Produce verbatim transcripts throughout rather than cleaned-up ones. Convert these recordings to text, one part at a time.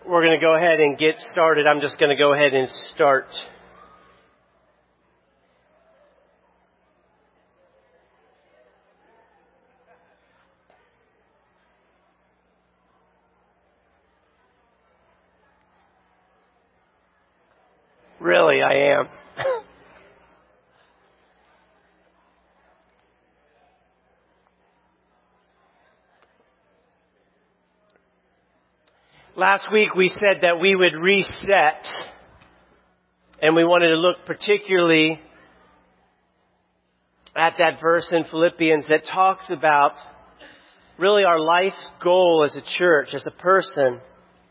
we're going to go ahead and get started. I'm just going to go ahead and start. Really, I am. Last week we said that we would reset, and we wanted to look particularly at that verse in Philippians that talks about really our life's goal as a church, as a person,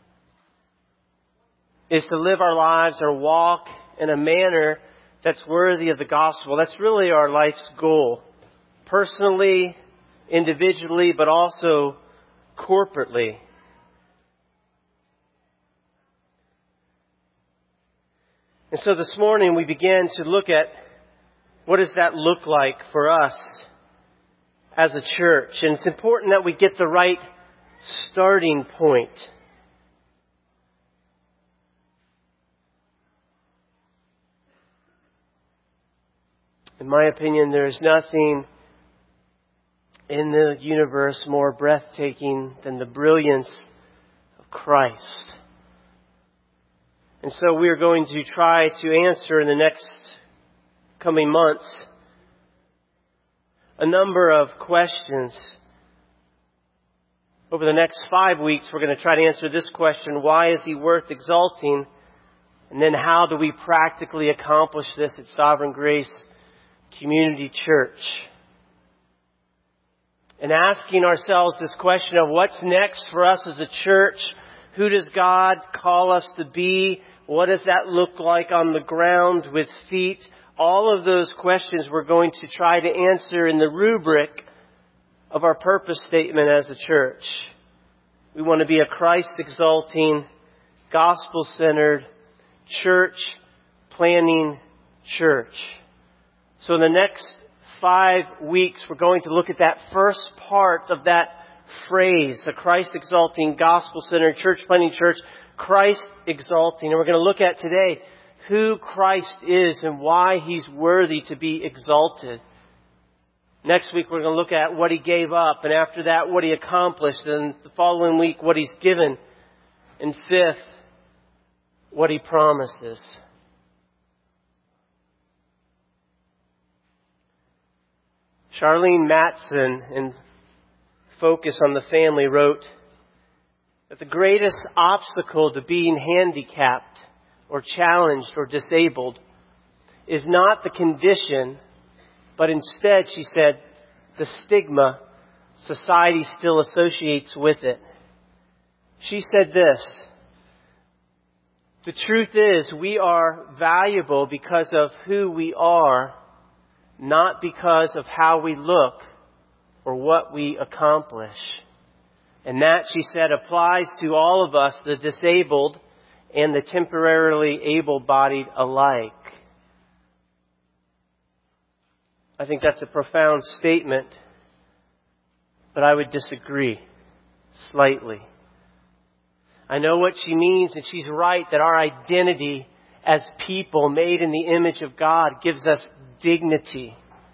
is to live our lives or walk in a manner that's worthy of the gospel. That's really our life's goal, personally, individually, but also corporately. And so this morning we began to look at what does that look like for us as a church. And it's important that we get the right starting point. In my opinion, there is nothing in the universe more breathtaking than the brilliance of Christ. And so we are going to try to answer in the next coming months a number of questions. Over the next five weeks, we're going to try to answer this question: why is He worth exalting? And then how do we practically accomplish this at Sovereign Grace Community Church? And asking ourselves this question of what's next for us as a church. Who does God call us to be? What does that look like on the ground with feet? All of those questions we're going to try to answer in the rubric of our purpose statement as a church. We want to be a Christ-exalting, gospel-centered, church-planning church. So in the next five weeks, we're going to look at that first part of that phrase, a Christ-exalting, gospel-centered, church-planting church, Christ-exalting. And we're going to look at today who Christ is and why He's worthy to be exalted. Next week, we're going to look at what He gave up, and after that, what He accomplished, and the following week, what He's given, and fifth, what He promises. Charlene Matson, in Focus on the Family, wrote that the greatest obstacle to being handicapped or challenged or disabled is not the condition, but instead, she said, the stigma society still associates with it. She said this: the truth is, we are valuable because of who we are, not because of how we look or what we accomplish. And that, she said, applies to all of us, the disabled and the temporarily able-bodied alike. I think that's a profound statement, but I would disagree slightly. I know what she means, and she's right that our identity as people made in the image of God gives us dignity.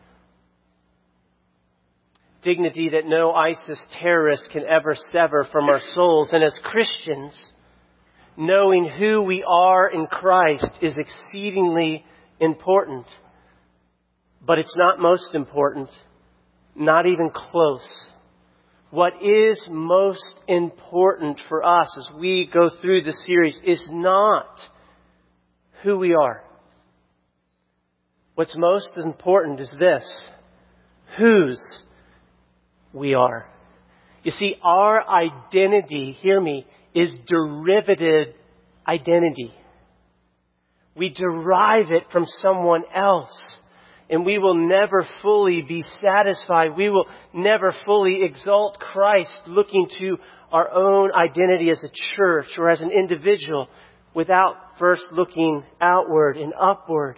Dignity that no ISIS terrorist can ever sever from our souls. And as Christians, knowing who we are in Christ is exceedingly important. But it's not most important. Not even close. What is most important for us as we go through this series is not who we are. What's most important is this: whose we are. You see, our identity, hear me, is derivative identity. We derive it from someone else. And we will never fully be satisfied. We will never fully exalt Christ looking to our own identity as a church or as an individual without first looking outward and upward.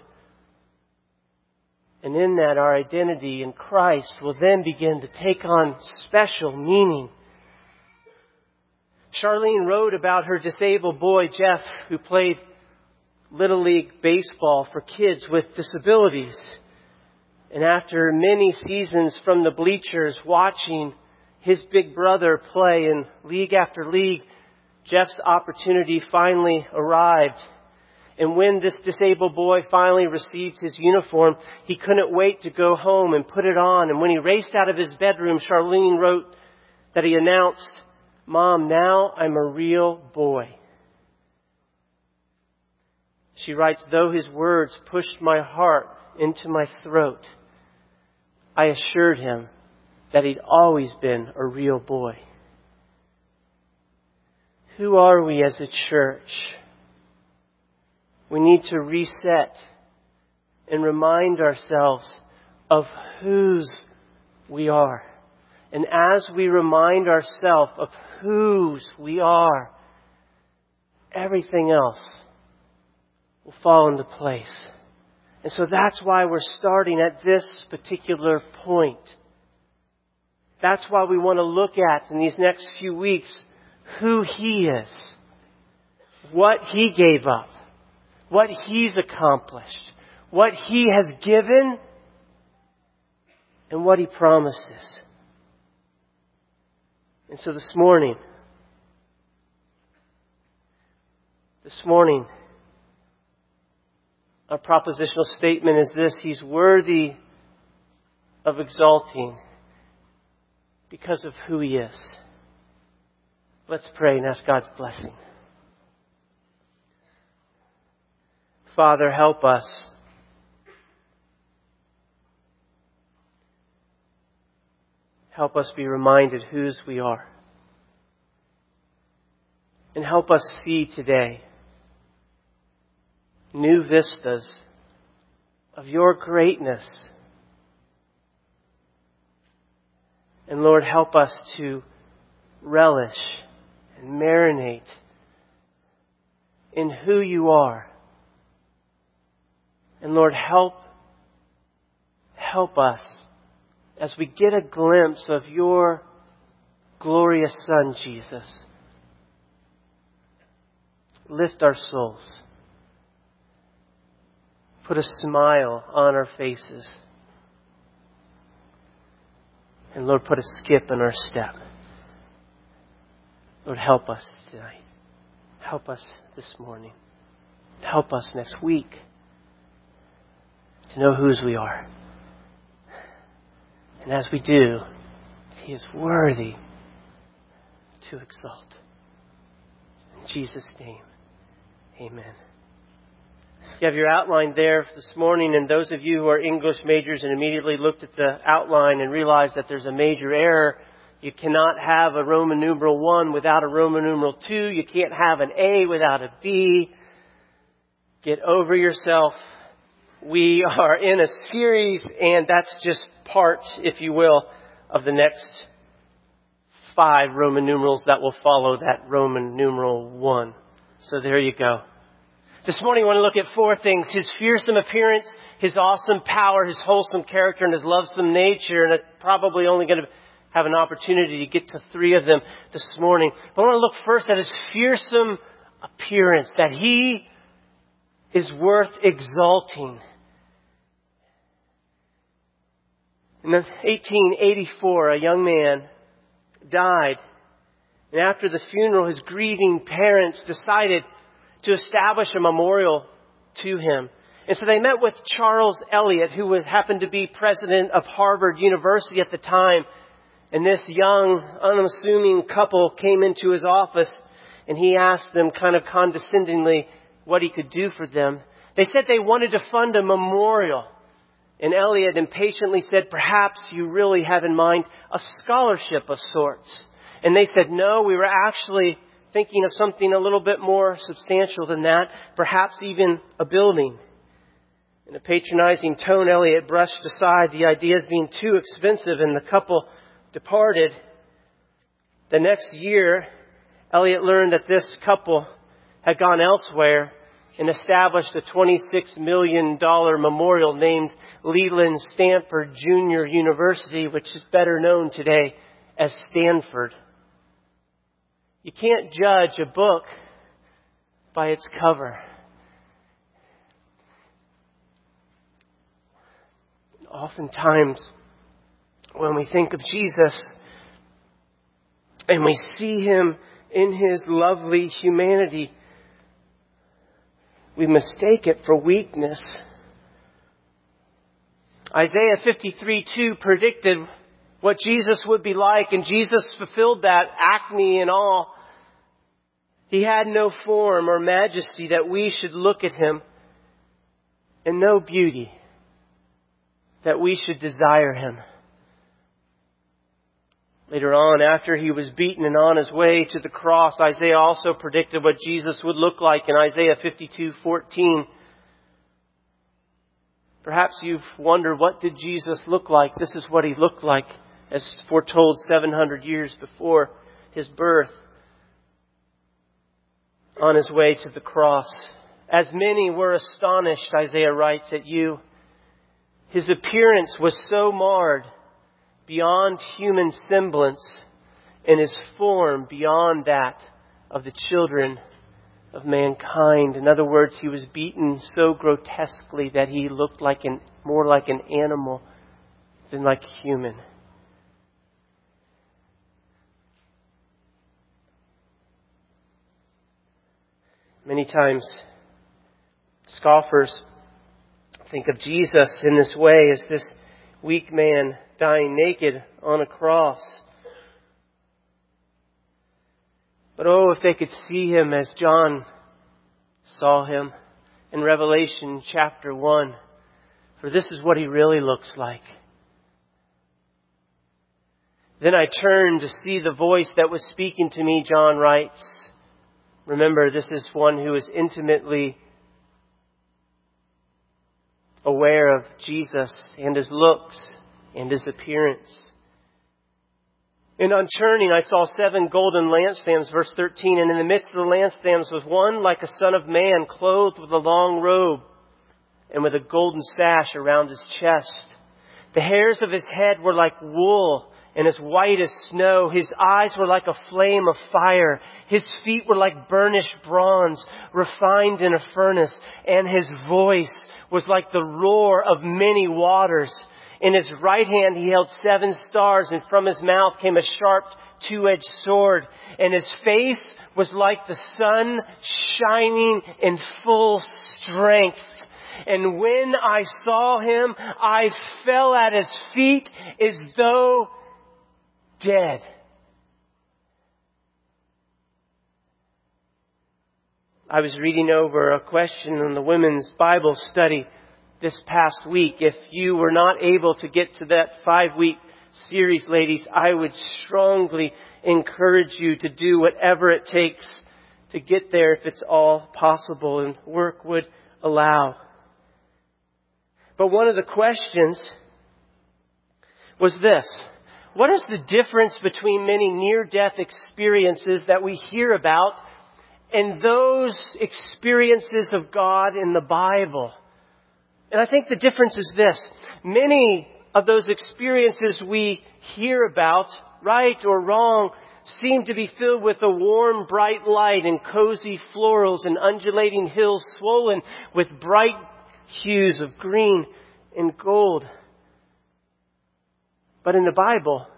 And in that, our identity in Christ will then begin to take on special meaning. Charlene wrote about her disabled boy, Jeff, who played Little League baseball for kids with disabilities. And after many seasons from the bleachers watching his big brother play in league after league, Jeff's opportunity finally arrived. And when this disabled boy finally received his uniform, he couldn't wait to go home and put it on. And when he raced out of his bedroom, Charlene wrote that he announced, "Mom, now I'm a real boy." She writes, "Though his words pushed my heart into my throat, I assured him that he'd always been a real boy." Who are we as a church? We need to reset and remind ourselves of whose we are. And as we remind ourselves of whose we are, everything else will fall into place. And so that's why we're starting at this particular point. That's why we want to look at in these next few weeks who He is, what He gave up, what He's accomplished, what He has given, and what He promises. And so this morning, this morning, our propositional statement is this: He's worthy of exalting because of who He is. Let's pray and ask God's blessing. Father, help us help us be reminded whose we are. And help us see today new vistas of Your greatness. And Lord, help us to relish and marinate in who You are. And Lord, help, help us as we get a glimpse of Your glorious Son, Jesus. Lift our souls. Put a smile on our faces. And Lord, put a skip in our step. Lord, help us tonight. Help us this morning. Help us next week to know whose we are. And as we do, He is worthy to exalt. In Jesus' name, amen. You have your outline there this morning, and those of you who are English majors and immediately looked at the outline and realized that there's a major error. You cannot have a Roman numeral one without a Roman numeral two. You can't have an A without a B. Get over yourself. We are in a series, and that's just part, if you will, of the next five Roman numerals that will follow that Roman numeral one. So there you go. This morning I want to look at four things: His fearsome appearance, His awesome power, His wholesome character, and His lovesome nature. And I'm probably only going to have an opportunity to get to three of them this morning. But I want to look first at His fearsome appearance, that He is worth exalting. In eighteen eighty-four, a young man died. And after the funeral, his grieving parents decided to establish a memorial to him. And so they met with Charles Eliot, who happened to be president of Harvard University at the time. And this young, unassuming couple came into his office, and he asked them kind of condescendingly what he could do for them. They said they wanted to fund a memorial. And Eliot impatiently said, "Perhaps you really have in mind a scholarship of sorts." And they said, "No, we were actually thinking of something a little bit more substantial than that, perhaps even a building." In a patronizing tone, Eliot brushed aside the idea as being too expensive, and the couple departed. The next year, Eliot learned that this couple had gone elsewhere and established a twenty-six million dollars memorial named Leland Stanford Junior University, which is better known today as Stanford. You can't judge a book by its cover. Oftentimes, when we think of Jesus and we see Him in His lovely humanity, we mistake it for weakness. Isaiah fifty-three two predicted what Jesus would be like, and Jesus fulfilled that, acne and all. He had no form or majesty that we should look at Him, and no beauty that we should desire Him. Later on, after He was beaten and on His way to the cross, Isaiah also predicted what Jesus would look like in Isaiah fifty-two fourteen. Perhaps you've wondered, what did Jesus look like? This is what He looked like as foretold seven hundred years before His birth, on His way to the cross. As many were astonished, Isaiah writes, at you. His appearance was so marred beyond human semblance, and His form beyond that of the children of mankind. In other words, He was beaten so grotesquely that He looked like an, more like an animal than like a human. Many times, scoffers think of Jesus in this way, as this weak man dying naked on a cross. But oh, if they could see Him as John saw Him in Revelation chapter one. For this is what He really looks like. Then I turned to see the voice that was speaking to me, John writes. Remember, this is one who is intimately aware of Jesus and His looks and His appearance. And on turning, I saw seven golden lampstands, verse thirteen, and in the midst of the lampstands was one like a son of man, clothed with a long robe and with a golden sash around his chest. The hairs of his head were like wool and as white as snow. His eyes were like a flame of fire. His feet were like burnished bronze, refined in a furnace. And His voice was like the roar of many waters. In His right hand He held seven stars, and from His mouth came a sharp two-edged sword. And His face was like the sun shining in full strength. And when I saw Him, I fell at His feet as though dead. I was reading over a question in the women's Bible study this past week. If you were not able to get to that five-week series, ladies, I would strongly encourage you to do whatever it takes to get there if it's all possible and work would allow. But one of the questions was this: what is the difference between many near-death experiences that we hear about and those experiences of God in the Bible? And I think the difference is this: many of those experiences we hear about, right or wrong, seem to be filled with a warm, bright light and cozy florals and undulating hills swollen with bright hues of green and gold. But in the Bible,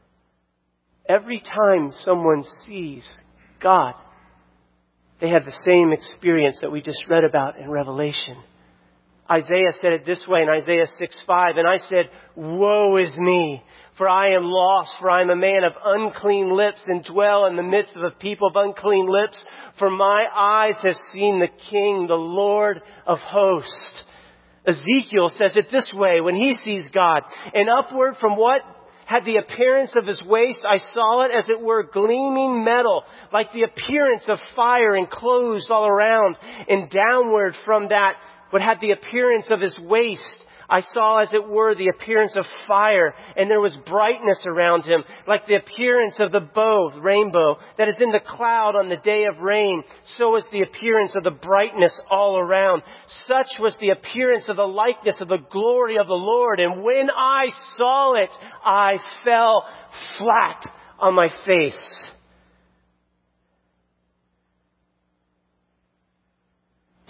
every time someone sees God, they have the same experience that we just read about in Revelation. Isaiah said it this way in Isaiah six five, and I said, "Woe is me, for I am lost, for I am a man of unclean lips and dwell in the midst of a people of unclean lips. For my eyes have seen the King, the Lord of hosts." Ezekiel says it this way when he sees God, "And upward from what had the appearance of His waist, I saw it as it were gleaming metal, like the appearance of fire enclosed all around. And downward from that, what had the appearance of His waist, I saw as it were the appearance of fire, and there was brightness around Him, like the appearance of the bow, rainbow, that is in the cloud on the day of rain. So was the appearance of the brightness all around. Such was the appearance of the likeness of the glory of the Lord. And when I saw it, I fell flat on my face."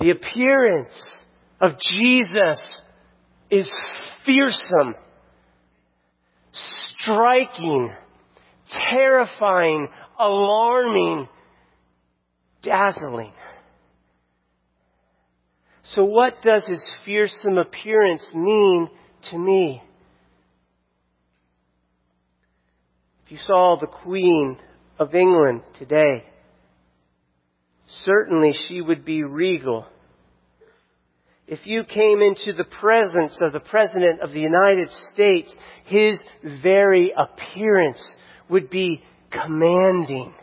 The appearance of Jesus is fearsome, striking, terrifying, alarming, dazzling. So what does His fearsome appearance mean to me? If you saw the Queen of England today, certainly she would be regal. If you came into the presence of the President of the United States, His very appearance would be commanding.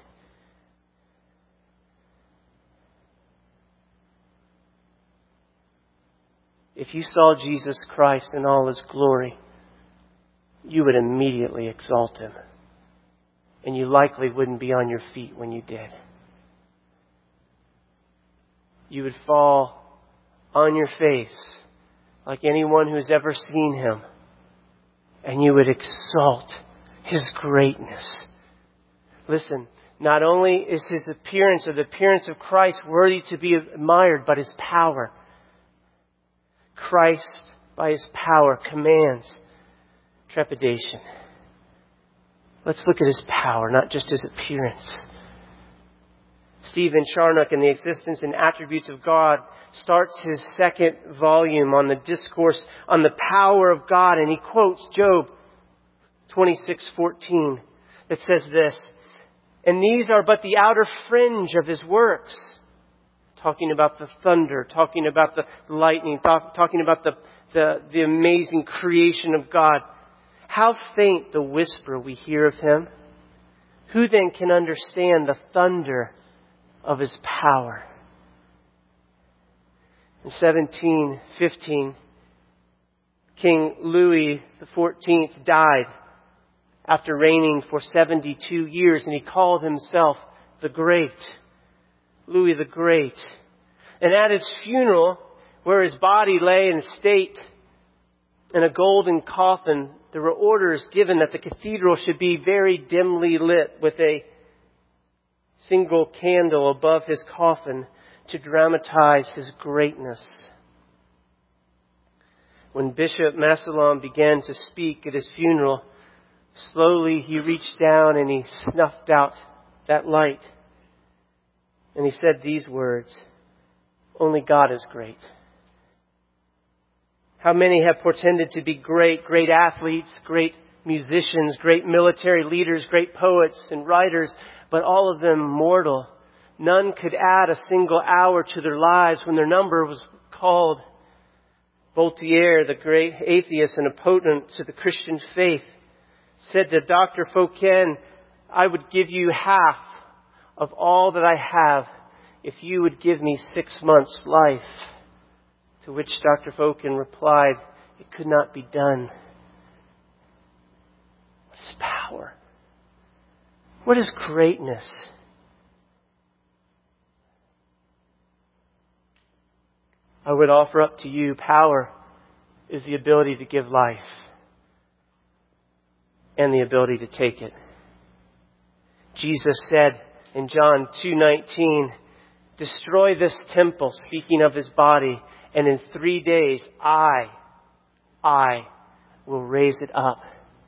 If you saw Jesus Christ in all His glory, you would immediately exalt Him. And you likely wouldn't be on your feet when you did. You would fall on your face like anyone who's ever seen Him. And you would exalt His greatness. Listen, not only is His appearance or the appearance of Christ worthy to be admired, but His power. Christ, by His power, commands trepidation. Let's look at His power, not just His appearance. Stephen Charnock, in The Existence and Attributes of God, starts his second volume on the discourse on the power of God, and he quotes Job twenty-six fourteen that says this, "And these are but the outer fringe of His works." Talking about the thunder, talking about the lightning, talk, talking about the, the, the amazing creation of God. How faint the whisper we hear of Him. Who then can understand the thunder of His power? In seventeen fifteen, King Louis the fourteenth died after reigning for seventy-two years, and he called himself the Great. Louis the Great. And at his funeral, where his body lay in state in a golden coffin, there were orders given that the cathedral should be very dimly lit with a single candle above his coffin to dramatize his greatness. When Bishop Massillon began to speak at his funeral, slowly he reached down and he snuffed out that light. And he said these words, "Only God is great." How many have portended to be great, great athletes, great musicians, great military leaders, great poets and writers, but all of them mortal. None could add a single hour to their lives when their number was called. Voltaire, the great atheist and opponent to the Christian faith, said to Doctor Fouquet, "I would give you half of all that I have if you would give me six months' life." To which Doctor Fouquet replied, "It could not be done." What is power? What is greatness? I would offer up to you, power is the ability to give life and the ability to take it. Jesus said in John two nineteen, "Destroy this temple," speaking of His body, "and in three days I, I will raise it up."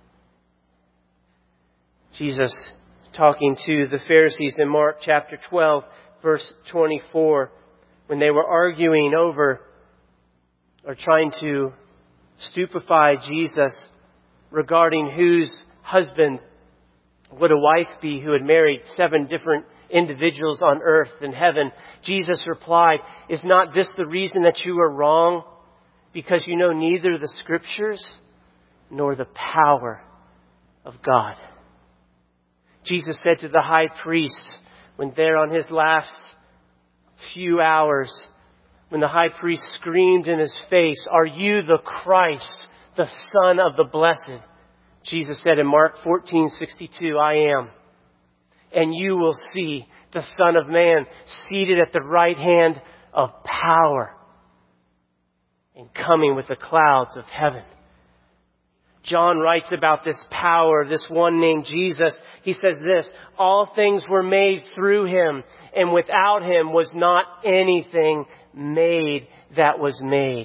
Jesus talking to the Pharisees in Mark chapter twelve, verse twenty-four, when they were arguing over or trying to stupefy Jesus regarding whose husband would a wife be who had married seven different individuals on earth and heaven. Jesus replied, "Is not this the reason that you are wrong? Because you know neither the Scriptures nor the power of God." Jesus said to the high priest, when there on his last few hours, when the high priest screamed in his face, "Are you the Christ, the Son of the Blessed?" Jesus said in Mark fourteen sixty-two, "I am. And you will see the Son of Man seated at the right hand of power and coming with the clouds of heaven." John writes about this power, this one named Jesus. He says this, "All things were made through Him, and without Him was not anything made that was made.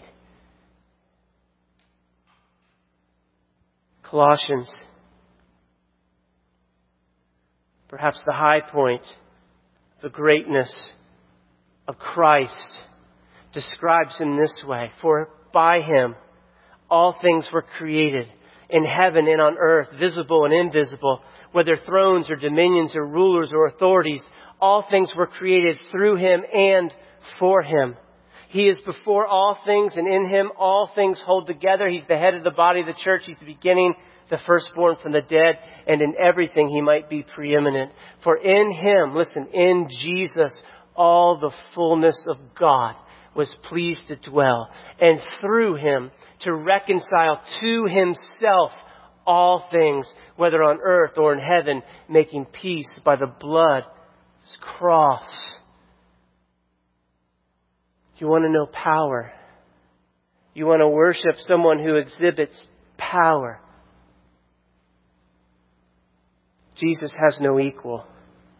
Colossians, perhaps the high point, the greatness of Christ, describes Him this way. For by Him all things were created, in heaven and on earth, visible and invisible, whether thrones or dominions or rulers or authorities. All things were created through Him and for Him. He is before all things, and in Him all things hold together. He's the head of the body of the church. He's the beginning, the firstborn from the dead, and in everything He might be preeminent. For in Him, listen, in Jesus, all the fullness of God was pleased to dwell, and through Him to reconcile to Himself all things, whether on earth or in heaven, making peace by the blood of His cross. You want to know power? You want to worship someone who exhibits power? Jesus has no equal.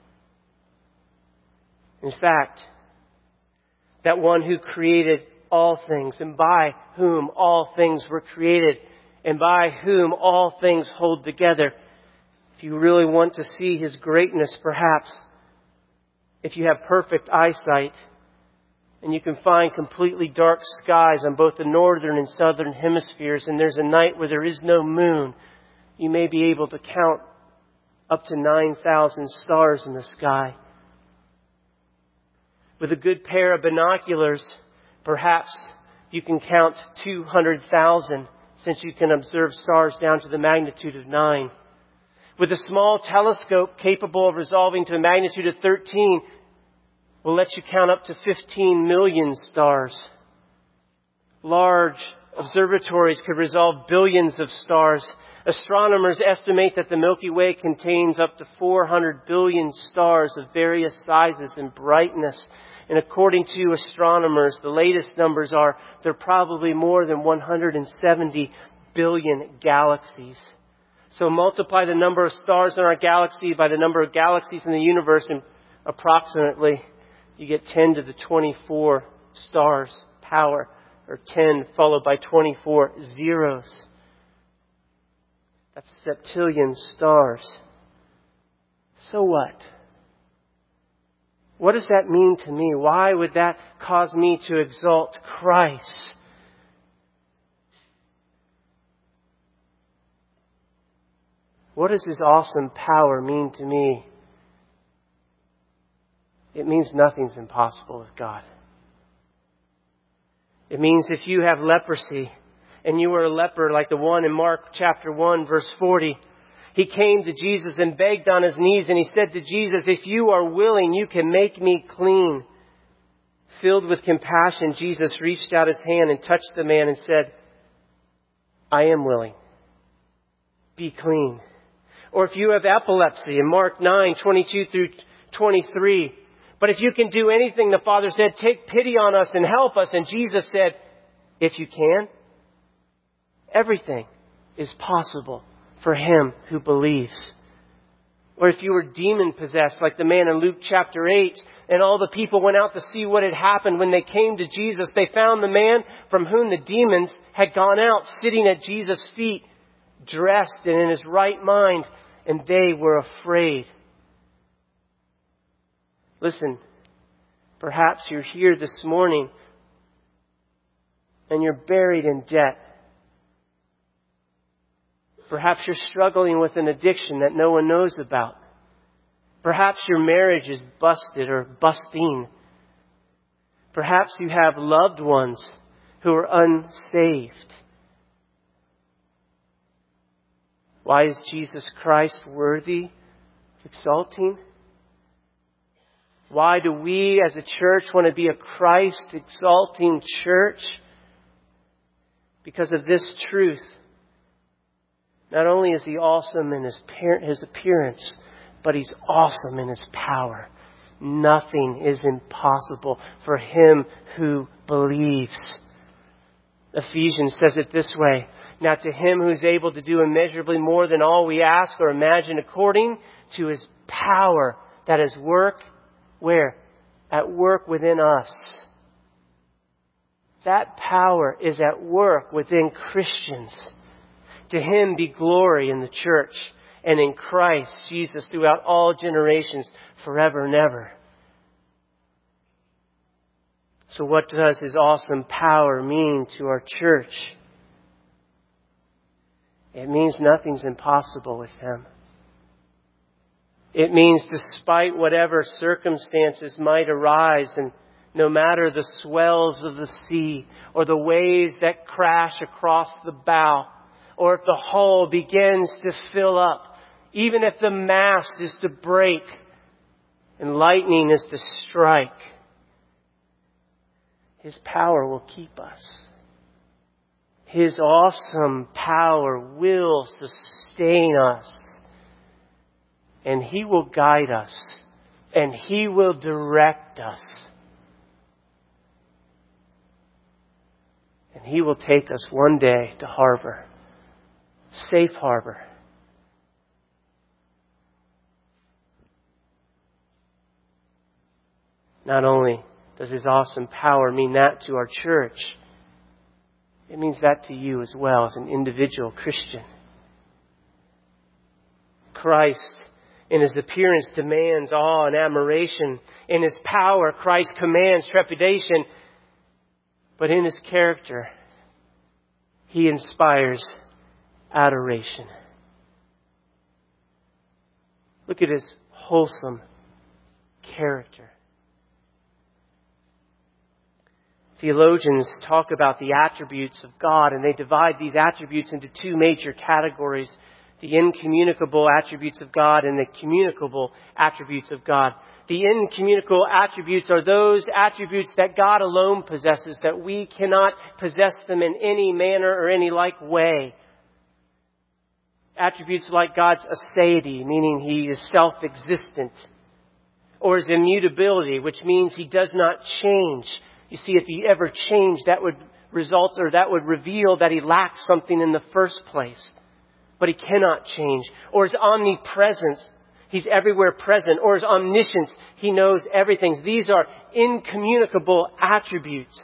In fact, that one who created all things, and by whom all things were created, and by whom all things hold together. If you really want to see His greatness, perhaps, if you have perfect eyesight, and you can find completely dark skies on both the northern and southern hemispheres, and there's a night where there is no moon, you may be able to count up to nine thousand stars in the sky. With a good pair of binoculars, perhaps you can count two hundred thousand, since you can observe stars down to the magnitude of nine. With a small telescope capable of resolving to a magnitude of thirteen, will let you count up to fifteen million stars. Large observatories could resolve billions of stars. Astronomers estimate that the Milky Way contains up to four hundred billion stars of various sizes and brightness. And according to astronomers, the latest numbers are there are probably more than one hundred seventy billion galaxies. So multiply the number of stars in our galaxy by the number of galaxies in the universe, and approximately you get ten to the twenty-four stars power, or ten followed by twenty-four zeros. That's septillion stars. So what? What does that mean to me? Why would that cause me to exalt Christ? What does His awesome power mean to me? It means nothing's impossible with God. It means if you have leprosy, and you were a leper like the one in Mark chapter one, verse forty, he came to Jesus and begged on his knees, and he said to Jesus, "If you are willing, you can make me clean." Filled with compassion, Jesus reached out His hand and touched the man and said, "I am willing. Be clean." Or if you have epilepsy, in Mark nine, twenty-two through twenty-three, "But if you can do anything," the Father said, "take pity on us and help us." And Jesus said, "If you can, everything is possible for him who believes." Or if you were demon possessed, like the man in Luke chapter eight, and all the people went out to see what had happened. When they came to Jesus, they found the man from whom the demons had gone out sitting at Jesus' feet, dressed and in his right mind, and they were afraid. Listen, perhaps you're here this morning and you're buried in debt. Perhaps you're struggling with an addiction that no one knows about. Perhaps your marriage is busted or busting. Perhaps you have loved ones who are unsaved. Why is Jesus Christ worthy of exalting? Why do we as a church want to be a Christ-exalting church? Because of this truth. Not only is He awesome in His his appearance, but He's awesome in His power. Nothing is impossible for him who believes. Ephesians says it this way: "Now to Him who is able to do immeasurably more than all we ask or imagine, according to His power that is work," where? At work within us. that power is at work within Christians. To Him be glory in the church and in Christ Jesus throughout all generations, forever and ever. So what does His awesome power mean to our church? It means nothing's impossible with Him. It means despite whatever circumstances might arise, and no matter the swells of the sea or the waves that crash across the bow, or if the hull begins to fill up, even if the mast is to break and lightning is to strike, His power will keep us. His awesome power will sustain us. And He will guide us. And He will direct us. And He will take us one day to harbor. Safe harbor. Not only does His awesome power mean that to our church, it means that to you as well as an individual Christian. Christ in His appearance demands awe and admiration. In His power, Christ commands trepidation. But in His character, He inspires adoration. Look at His wholesome character. Theologians talk about the attributes of God, and they divide these attributes into two major categories: the incommunicable attributes of God and the communicable attributes of God. The incommunicable attributes are those attributes that God alone possesses, that we cannot possess them in any manner or any like way. Attributes like God's aseity, meaning He is self-existent, or His immutability, which means He does not change. You see, if He ever changed, that would result or that would reveal that He lacked something in the first place. But He cannot change. Or His omnipresence, He's everywhere present. Or His omniscience, He knows everything. These are incommunicable attributes.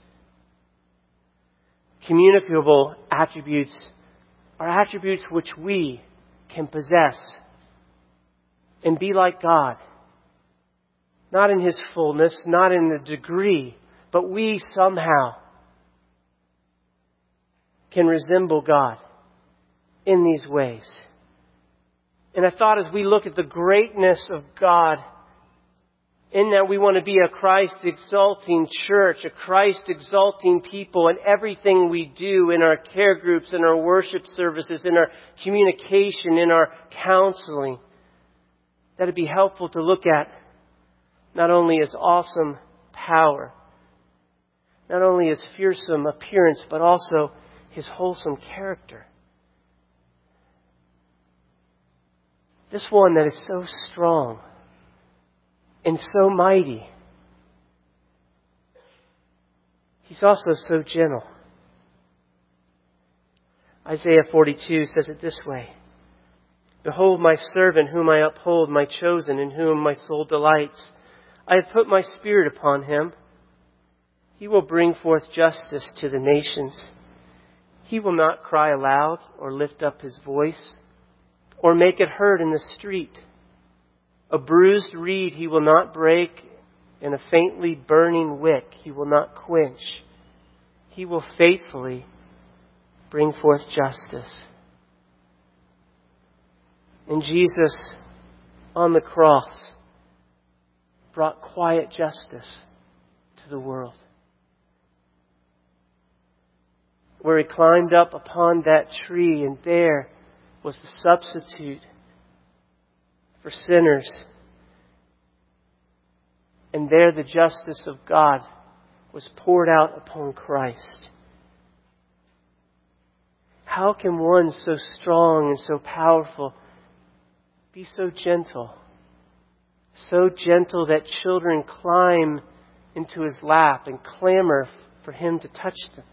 Communicable attributes are attributes which we can possess and be like God. Not in His fullness, not in the degree, but we somehow can resemble God in these ways. And I thought as we look at the greatness of God, in that we want to be a Christ-exalting church, a Christ-exalting people in everything we do, in our care groups, in our worship services, in our communication, in our counseling, that it'd be helpful to look at not only His awesome power, not only His fearsome appearance, but also His wholesome character. This one that is so strong and so mighty, He's also so gentle. Isaiah forty-two says it this way: "Behold my servant whom I uphold, my chosen in whom my soul delights. I have put my spirit upon him. He will bring forth justice to the nations. He will not cry aloud or lift up his voice or make it heard in the street. A bruised reed He will not break, and a faintly burning wick He will not quench. He will faithfully bring forth justice." And Jesus on the cross brought quiet justice to the world. Where He climbed up upon that tree, and there was the substitute for sinners. And there the justice of God was poured out upon Christ. How can one so strong and so powerful be so gentle? So gentle that children climb into His lap and clamor for Him to touch them.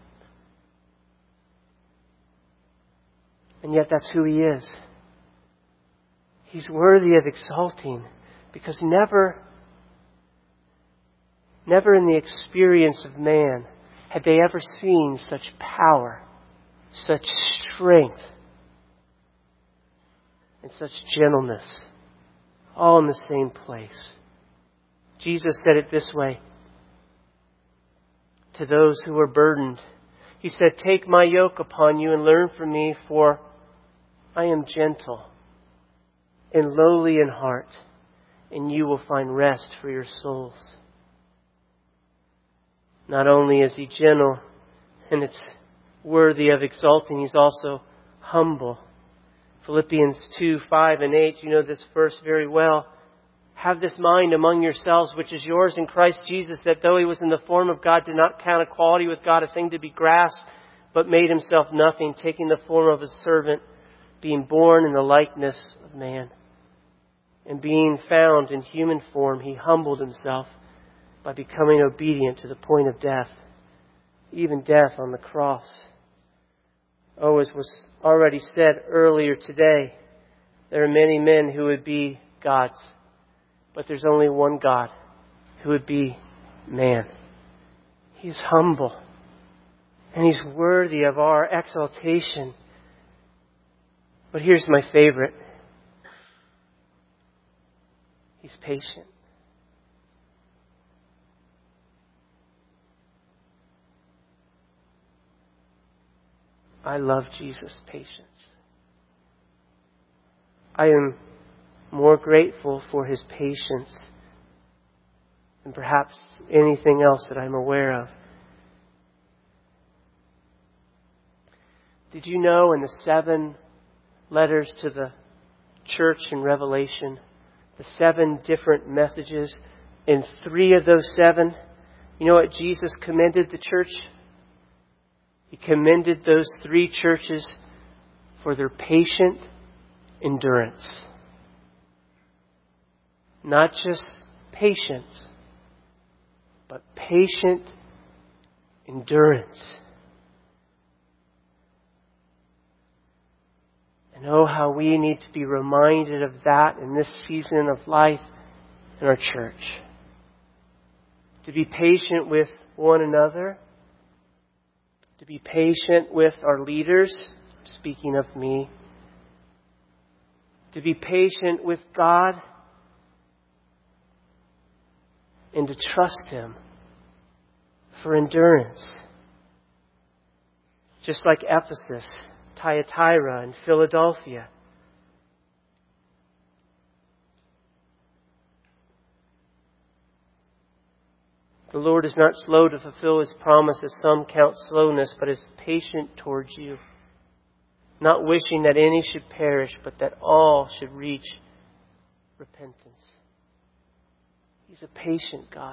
And yet that's who He is. He's worthy of exalting, because never, never in the experience of man Had they ever seen such power, such strength, and such gentleness, all in the same place? Jesus said it this way to those who were burdened. He said, "Take my yoke upon you and learn from me, for I am gentle and lowly in heart, and you will find rest for your souls." Not only is He gentle, and it's worthy of exalting, He's also humble. Philippians two, five, and eight, you know this verse very well. "Have this mind among yourselves, which is yours in Christ Jesus, that though He was in the form of God, did not count equality with God a thing to be grasped, but made Himself nothing, taking the form of a servant, being born in the likeness of man. And being found in human form, He humbled Himself by becoming obedient to the point of death, even death on the cross." Oh, as was already said earlier today, there are many men who would be gods, but there's only one God who would be man. He is humble, and He's worthy of our exaltation. But here's my favorite. He's patient. I love Jesus' patience. I am more grateful for His patience than perhaps anything else that I'm aware of. Did you know in the seven letters to the church in Revelation, the seven different messages, in three of those seven, you know what Jesus commended the church? He commended those three churches for their patient endurance. Not just patience, but patient endurance. And oh, how we need to be reminded of that in this season of life in our church. To be patient with one another. To be patient with our leaders, speaking of me. To be patient with God. And to trust Him for endurance. Just like Ephesus, Thyatira, and Philadelphia. The Lord is not slow to fulfill His promise, as some count slowness, but is patient towards you, not wishing that any should perish, but that all should reach repentance. He's a patient God.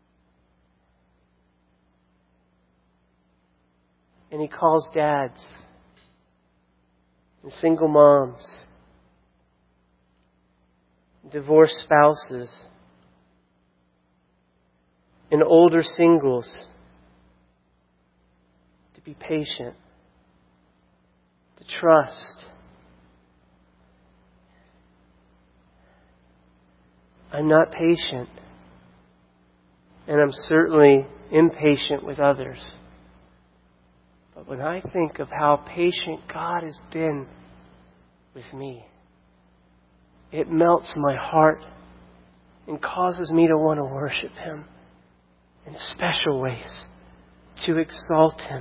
And He calls dads and single moms, divorced spouses, and older singles to be patient, to trust. I'm not patient, and I'm certainly impatient with others. But when I think of how patient God has been with me, it melts my heart and causes me to want to worship Him in special ways, to exalt Him.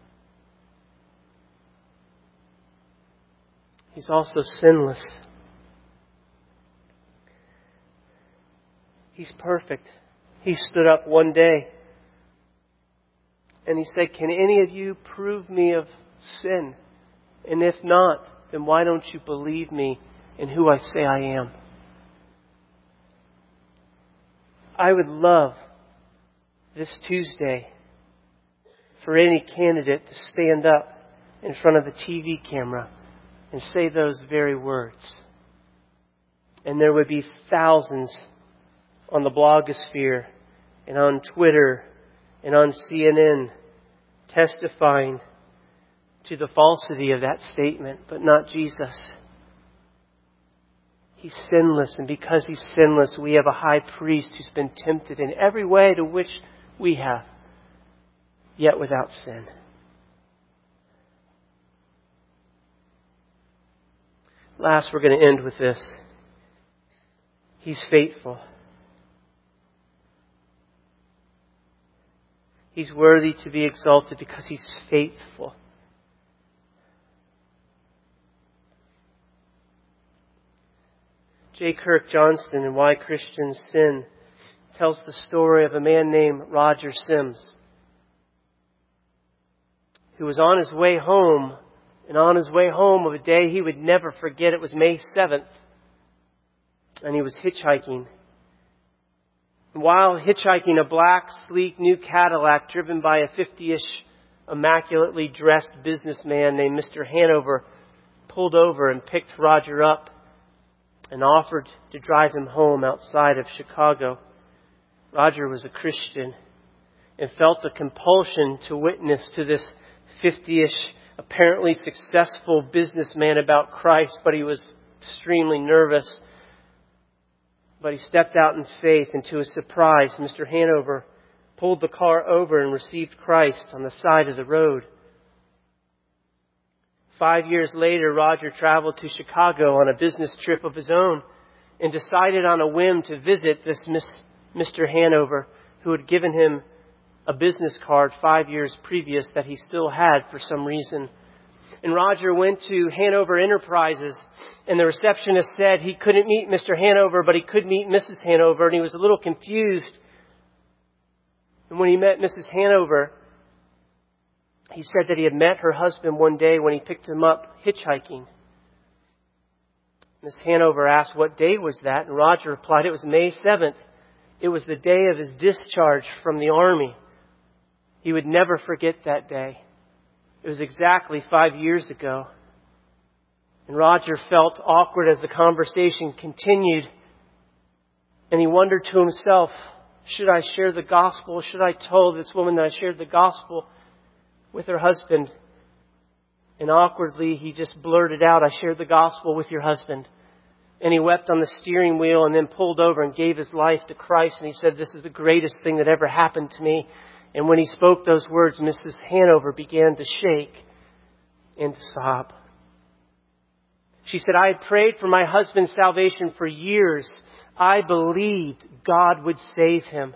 He's also sinless. He's perfect. He stood up one day and He said, "Can any of you prove me of sin? And if not, then why don't you believe me in who I say I am?" I would love this Tuesday for any candidate to stand up in front of a T V camera and say those very words. And there would be thousands on the blogosphere and on Twitter and on C N N testifying to the falsity of that statement, but not Jesus. He's sinless, and because He's sinless, we have a high priest who's been tempted in every way to which we have, yet without sin. Last, we're going to end with this. He's faithful. He's worthy to be exalted because He's faithful. J. Kirk Johnston in Why Christians Sin tells the story of a man named Roger Sims who was on his way home, and on his way home of a day he would never forget. It was May seventh, and he was hitchhiking. And while hitchhiking, a black, sleek, new Cadillac driven by a fifty-ish, immaculately dressed businessman named Mister Hanover pulled over and picked Roger up and offered to drive him home outside of Chicago. Roger was a Christian and felt a compulsion to witness to this fifty-ish, apparently successful businessman about Christ, but he was extremely nervous. But he stepped out in faith, and to his surprise, Mister Hanover pulled the car over and received Christ on the side of the road. Five years later, Roger traveled to Chicago on a business trip of his own and decided on a whim to visit this Mister Hanover, who had given him a business card five years previous that he still had for some reason. And Roger went to Hanover Enterprises, and the receptionist said he couldn't meet Mister Hanover, but he could meet Missus Hanover, and he was a little confused. And when he met Missus Hanover, he said that he had met her husband one day when he picked him up hitchhiking. Miss Hanover asked what day was that, and Roger replied it was May seventh. It was the day of his discharge from the Army. He would never forget that day. It was exactly five years ago. And Roger felt awkward as the conversation continued. And he wondered to himself, should I share the gospel? Should I tell this woman that I shared the gospel with her husband? And awkwardly, he just blurted out, I shared the gospel with your husband. And he wept on the steering wheel and then pulled over and gave his life to Christ. And he said, this is the greatest thing that ever happened to me. And when he spoke those words, Missus Hanover began to shake and to sob. She said, I had prayed for my husband's salvation for years. I believed God would save him.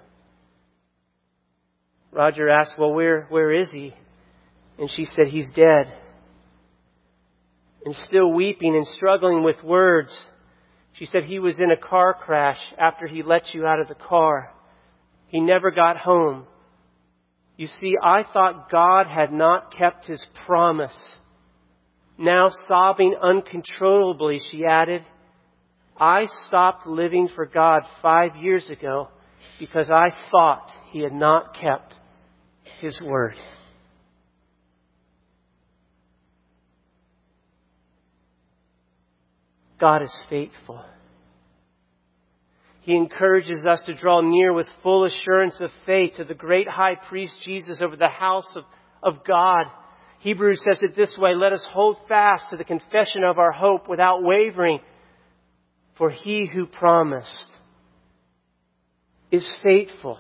Roger asked, well, where, where is he? And she said, he's dead. And still weeping and struggling with words, she said, he was in a car crash after he let you out of the car. He never got home. You see, I thought God had not kept His promise. Now sobbing uncontrollably, she added, I stopped living for God five years ago because I thought He had not kept His word. God is faithful. He encourages us to draw near with full assurance of faith to the great high priest Jesus over the house of, of God. Hebrews says it this way, let us hold fast to the confession of our hope without wavering, for He who promised is faithful.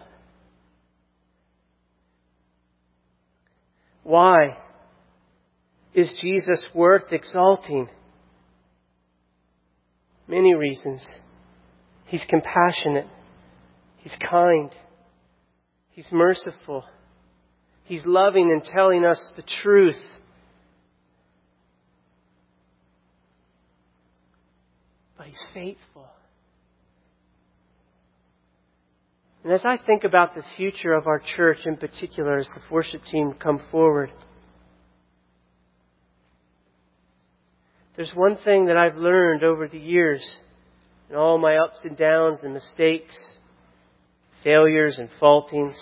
Why is Jesus worth exalting? Many reasons. He's compassionate. He's kind. He's merciful. He's loving and telling us the truth. But He's faithful. And as I think about the future of our church in particular, as the worship team come forward, there's one thing that I've learned over the years, in all my ups and downs and mistakes, failures and faultings.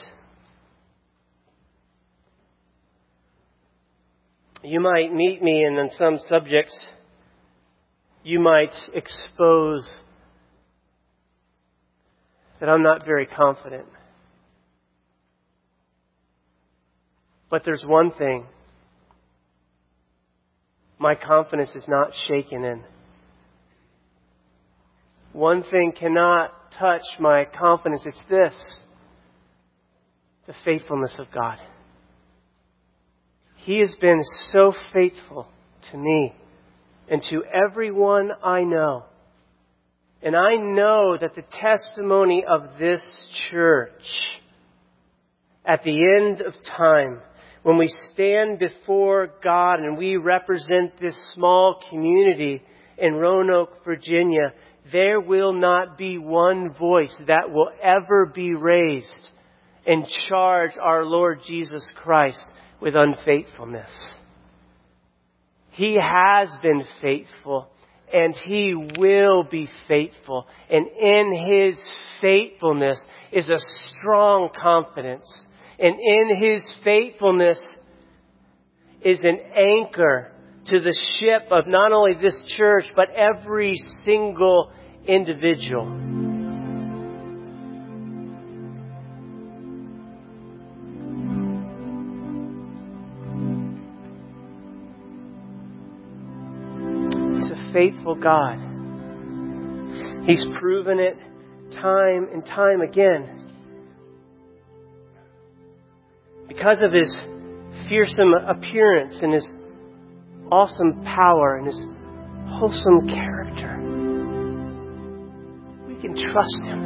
You might meet me and on some subjects, you might expose that I'm not very confident. But there's one thing my confidence is not shaken in. One thing cannot touch my confidence. It's this: the faithfulness of God. He has been so faithful to me and to everyone I know. And I know that the testimony of this church at the end of time, when we stand before God and we represent this small community in Roanoke, Virginia, there will not be one voice that will ever be raised and charge our Lord Jesus Christ with unfaithfulness. He has been faithful, and He will be faithful. And in His faithfulness is a strong confidence. And in His faithfulness is an anchor to the ship of not only this church, but every single individual. Faithful God. He's proven it time and time again. Because of His fearsome appearance and His awesome power and His wholesome character, we can trust Him.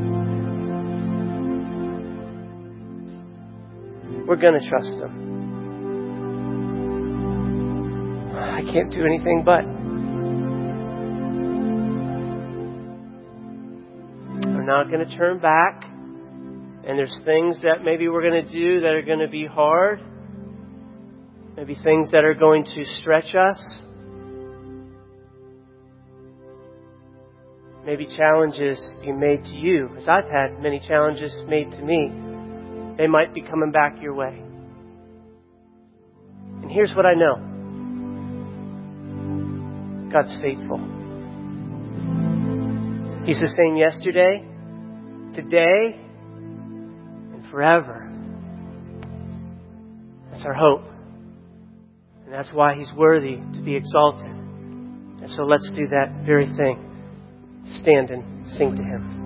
We're going to trust Him. I can't do anything but. We're not going to turn back. And there's things that maybe we're going to do that are going to be hard. Maybe things that are going to stretch us. Maybe challenges be made to you. As I've had many challenges made to me. They might be coming back your way. And here's what I know. God's faithful. He's the same yesterday, today, and forever. That's our hope. And that's why He's worthy to be exalted. And so let's do that very thing. Stand and sing to Him.